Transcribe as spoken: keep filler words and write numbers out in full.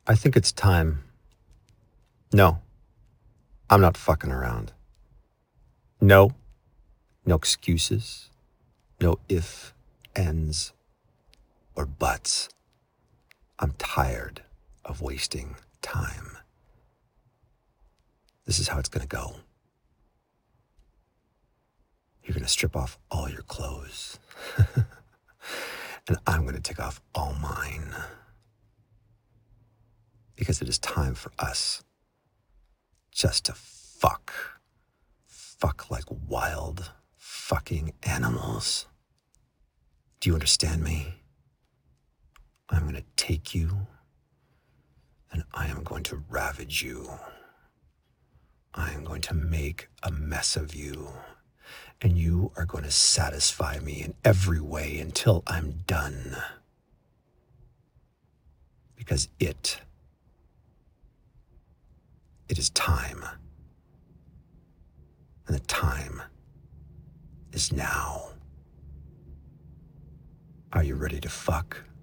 I think it's time. No, I'm not fucking around. No, no excuses, no if, ands, or buts. I'm tired of wasting time. This is how it's gonna go. You're gonna strip off all your clothes, and I'm gonna take off all mine. Because it is time for us just to fuck. Fuck like wild fucking animals. Do you understand me? I'm gonna take you and I am going to ravage you. I am going to make a mess of you. And you are going to satisfy me in every way until I'm done. Because it, it is time. And the time is now. Are you ready to fuck?